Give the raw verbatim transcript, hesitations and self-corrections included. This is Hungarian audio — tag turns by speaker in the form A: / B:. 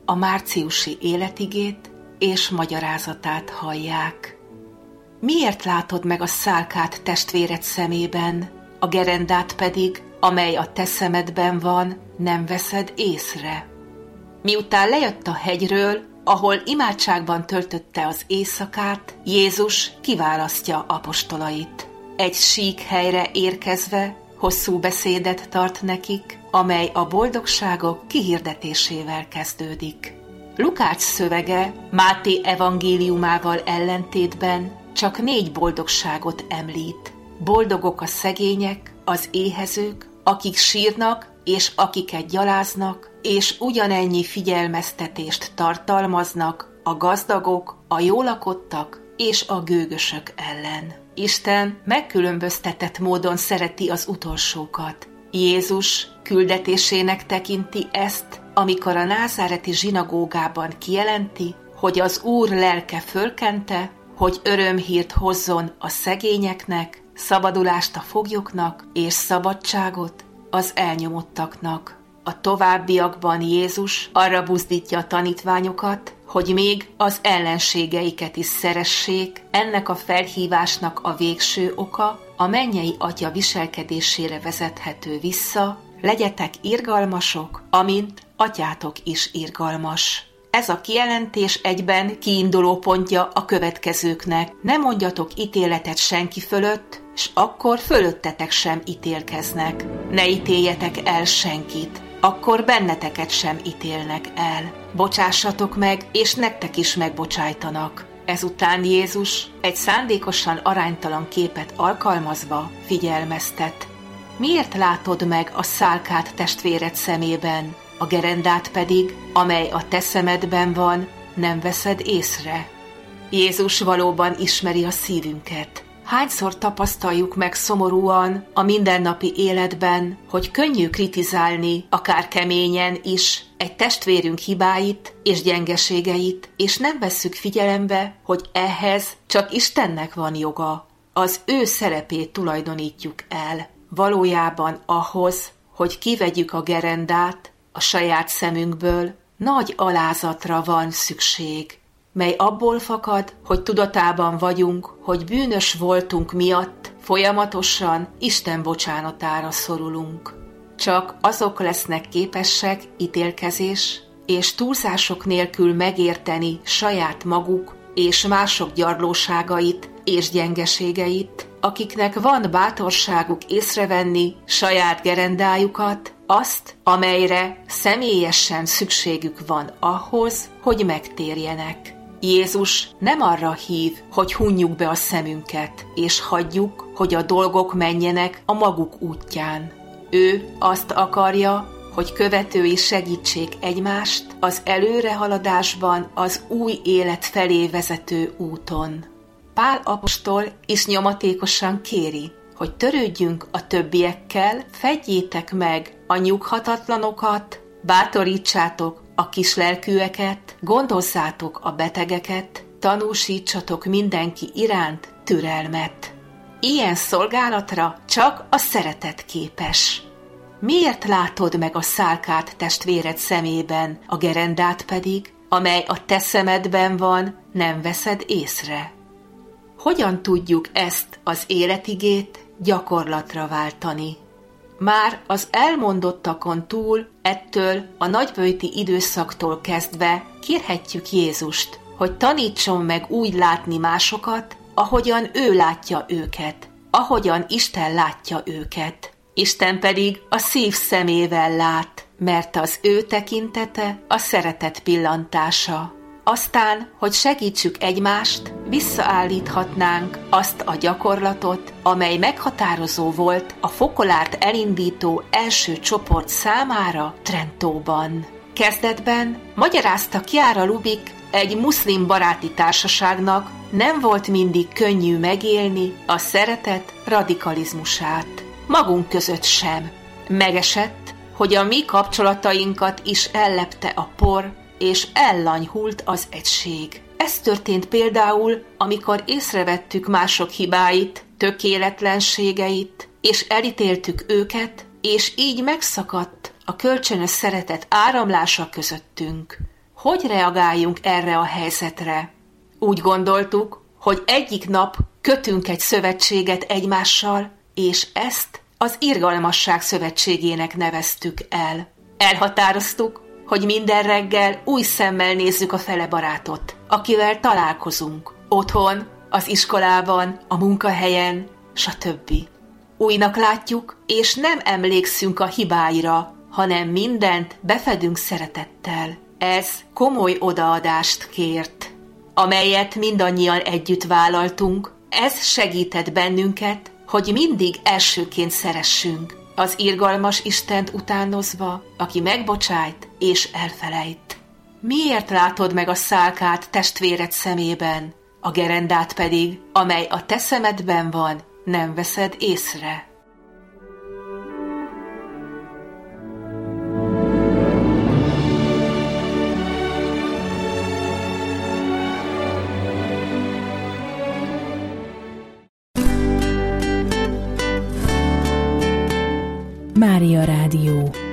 A: a márciusi életigét és magyarázatát hallják. Miért látod meg a szálkát testvéred szemében, a gerendát pedig, amely a te szemedben van, nem veszed észre? Miután lejött a hegyről, ahol imádságban töltötte az éjszakát, Jézus kiválasztja apostolait. Egy sík helyre érkezve hosszú beszédet tart nekik, amely a boldogságok kihirdetésével kezdődik. Lukács szövege Máté evangéliumával ellentétben csak négy boldogságot említ. Boldogok a szegények, az éhezők, akik sírnak és akiket gyaláznak, és ugyanennyi figyelmeztetést tartalmaznak a gazdagok, a jól lakottak és a gőgösök ellen. Isten megkülönböztetett módon szereti az utolsókat. Jézus küldetésének tekinti ezt, amikor a názáreti zsinagógában kijelenti, hogy az Úr lelke fölkente, hogy örömhírt hozzon a szegényeknek, szabadulást a foglyoknak és szabadságot az elnyomottaknak. A továbbiakban Jézus arra buzdítja a tanítványokat, hogy még az ellenségeiket is szeressék. Ennek a felhívásnak a végső oka a mennyei Atya viselkedésére vezethető vissza: legyetek irgalmasok, amint atyátok is irgalmas. Ez a kijelentés egyben kiinduló pontja a következőknek: ne mondjatok ítéletet senki fölött, s akkor fölöttetek sem ítélkeznek. Ne ítéljetek el senkit, akkor benneteket sem ítélnek el. Bocsássatok meg, és nektek is megbocsájtanak. Ezután Jézus egy szándékosan aránytalan képet alkalmazva figyelmeztet. Miért látod meg a szálkát testvéred szemében, a gerendát pedig, amely a te szemedben van, nem veszed észre? Jézus valóban ismeri a szívünket. Hányszor tapasztaljuk meg szomorúan a mindennapi életben, hogy könnyű kritizálni, akár keményen is, egy testvérünk hibáit és gyengeségeit, és nem vesszük figyelembe, hogy ehhez csak Istennek van joga. Az ő szerepét tulajdonítjuk el. Valójában ahhoz, hogy kivegyük a gerendát a saját szemünkből, nagy alázatra van szükség, mely abból fakad, hogy tudatában vagyunk, hogy bűnös voltunk miatt folyamatosan Isten bocsánatára szorulunk. Csak azok lesznek képesek ítélkezés és túlzások nélkül megérteni saját maguk és mások gyarlóságait és gyengeségeit, akiknek van bátorságuk észrevenni saját gerendájukat, azt, amelyre személyesen szükségük van ahhoz, hogy megtérjenek. Jézus nem arra hív, hogy hunjuk be a szemünket, és hagyjuk, hogy a dolgok menjenek a maguk útján. Ő azt akarja, hogy követői segítsék egymást az előrehaladásban az új élet felé vezető úton. Pál apostol is nyomatékosan kéri, hogy törődjünk a többiekkel, fedjétek meg a nyughatatlanokat, bátorítsátok a kislelkűeket, gondozzátok a betegeket, tanúsítsatok mindenki iránt türelmet. Ilyen szolgálatra csak a szeretet képes. Miért látod meg a szálkát testvéred szemében, a gerendát pedig, amely a te szemedben van, nem veszed észre? Hogyan tudjuk ezt az életigét gyakorlatra váltani? Már az elmondottakon túl, ettől a nagyböjti időszaktól kezdve kérhetjük Jézust, hogy tanítson meg úgy látni másokat, ahogyan ő látja őket, ahogyan Isten látja őket. Isten pedig a szív szemével lát, mert az ő tekintete a szeretet pillantása. Aztán, hogy segítsük egymást, visszaállíthatnánk azt a gyakorlatot, amely meghatározó volt a fokolárt elindító első csoport számára Trentóban. Kezdetben, magyarázta Chiara Lubich, egy muszlim baráti társaságnak nem volt mindig könnyű megélni a szeretet radikalizmusát. Magunk között sem. Megesett, hogy a mi kapcsolatainkat is ellepte a por, és ellanyhult az egység. Ez történt például, amikor észrevettük mások hibáit, tökéletlenségeit, és elítéltük őket, és így megszakadt a kölcsönös szeretet áramlása közöttünk. hogy reagáljunk erre a helyzetre. Úgy gondoltuk, hogy egyik nap kötünk egy szövetséget egymással, és ezt az irgalmasság szövetségének neveztük el. Elhatároztuk, hogy minden reggel új szemmel nézzük a fele barátot, akivel találkozunk. Otthon, az iskolában, a munkahelyen, stb. Újnak látjuk, és nem emlékszünk a hibáira, hanem mindent befedünk szeretettel. Ez komoly odaadást kért, amelyet mindannyian együtt vállaltunk. Ez segített bennünket, hogy mindig elsőként szeressünk, az irgalmas Istent utánozva, aki megbocsájt és elfelejt. Miért látod meg a szálkát testvéred szemében, a gerendát pedig, amely a te szemedben van, nem veszed észre?
B: Mária Rádió.